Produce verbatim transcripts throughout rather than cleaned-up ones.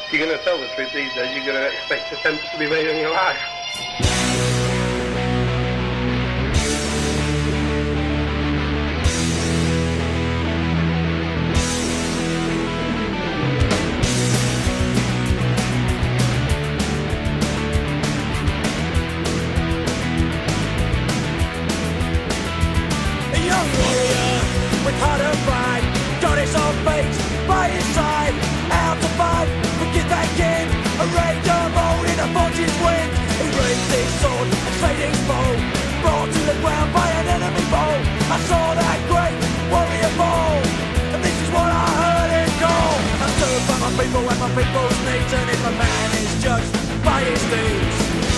If you're going to tell the truth these days, you're going to expect attempts to be made on your life. I saw that great warrior fall, and this is what I heard it call. I stood by my people and my people's needs, and if a man is judged by his deeds,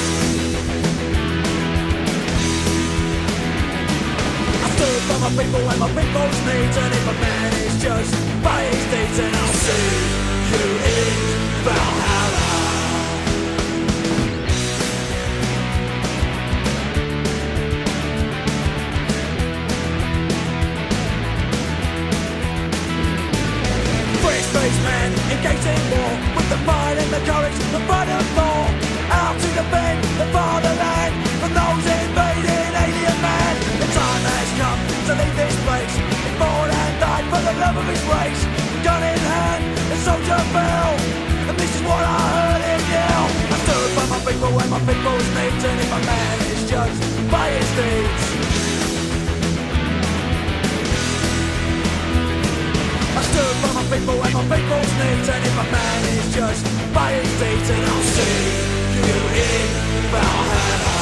I stood by my people and my people's needs, and if a man is judged by his deeds, then I'll see you in Valhalla. Man engaged in war with the pride and the courage, the pride of war, out to defend the fatherland from those invading alien man. The time has come to leave this place. He fought and died for the love of his race. Gun in hand, the soldier fell, and this is what I heard him yell. I stood by my people and my people's needs, and if a man is judged by his deeds, I stood by my people and my people's needs, and if a man is judged by his deeds, then I'll see you in Valhalla.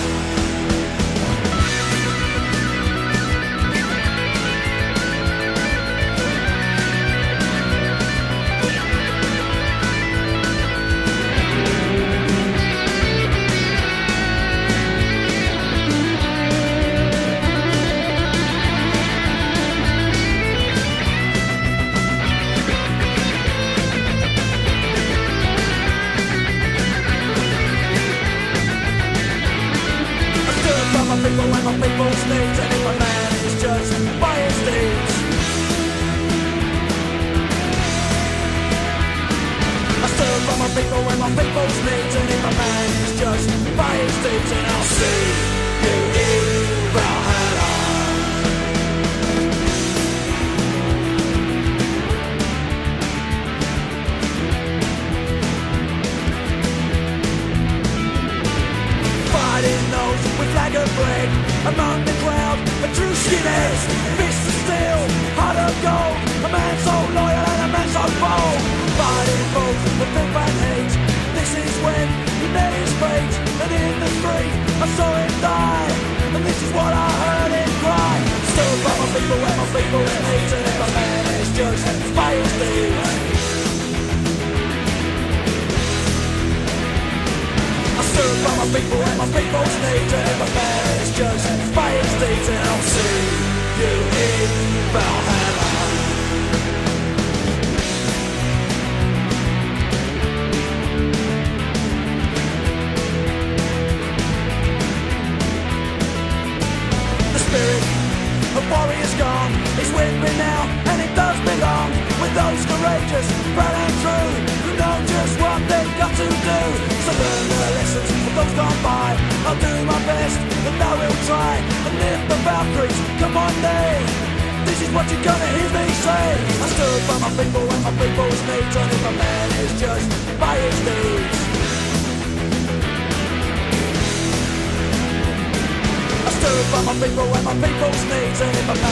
People and my people's needs, and if a man is judged by his deeds, I stood by my people and my people's needs, and if a man is judged by his deeds, then I'll see you in Valhalla. Fighting those with flag of red among the crowd, a true skinheads, fist of steel, heart of gold, a man so loyal and a man so bold. Fighting both with filth and hate, this is when he met his fate, and in the street I saw him die, and this is what I heard him cry. Stood by my people and my people's needs, and if a man is judged by his deeds, I stood by my people and my people's needs, and if a man is judged by his deeds, then I'll see you in Valhalla. The spirit of warriors gone, his wind been out, and it does belong with those courageous, proud and true, who know just what they've got to do. So learn the lessons of those gone by. I'll do my best, and I will try. And if the Valkyries come one day, this is what you're gonna hear me say. I stood by my people and my people's needs, and if a man is judged by his deeds, I stood by my people and my people's needs, and if a man